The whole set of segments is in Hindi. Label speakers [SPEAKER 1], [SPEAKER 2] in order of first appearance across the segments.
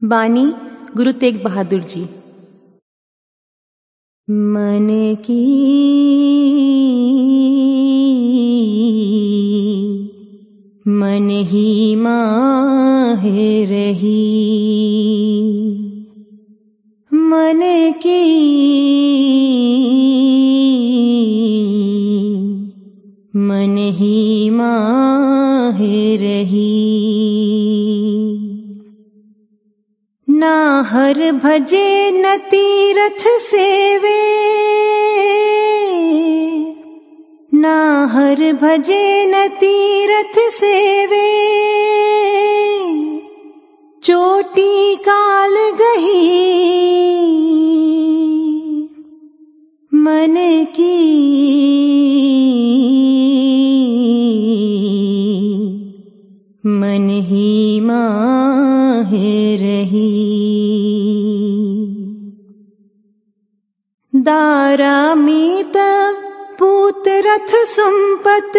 [SPEAKER 1] बानी गुरु तेग बहादुर जी। मन की मन ही माहे रही, मन की मन ही माहे रही। ना हर भजे न तीरथ सेवे, ना हर भजे न तीरथ सेवे, चोटी काल गही मन की मन ही माहे रही। दारामीत पूत रथ संपत,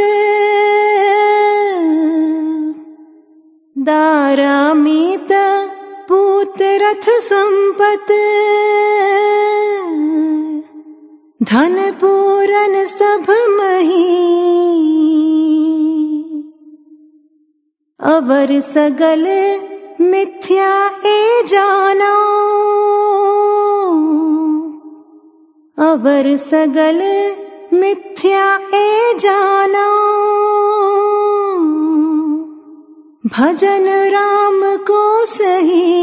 [SPEAKER 1] दारामीत पूत रथ संपत, धन पूरन सब मही, अवर सगल मिथ्या ए जानो, अवर सगल मिथ्या ए जानो, भजन राम को सही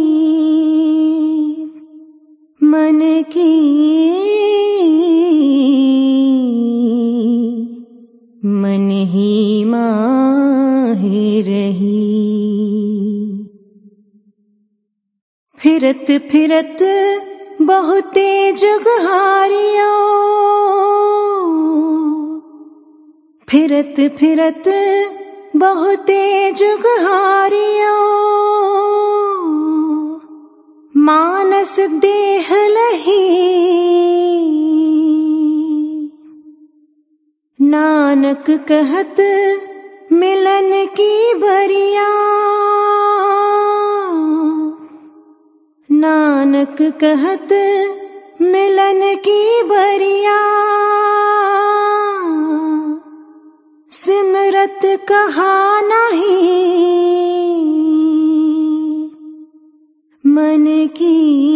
[SPEAKER 1] मन की मन ही माहे रही। फिरत फिरत बहुते जुग हारियो, फिरत फिरत बहुते जुग हारियो, मानस देह लही, नानक कहत मिलन की बरिया, नानक कहत मिलन की बरिया, सिमरत कहा नहीं मन की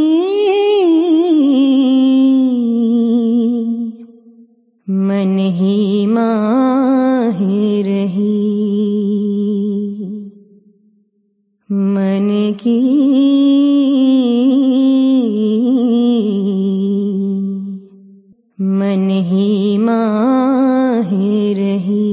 [SPEAKER 1] मन ही माहे रही, मन की मन ही माहे रही।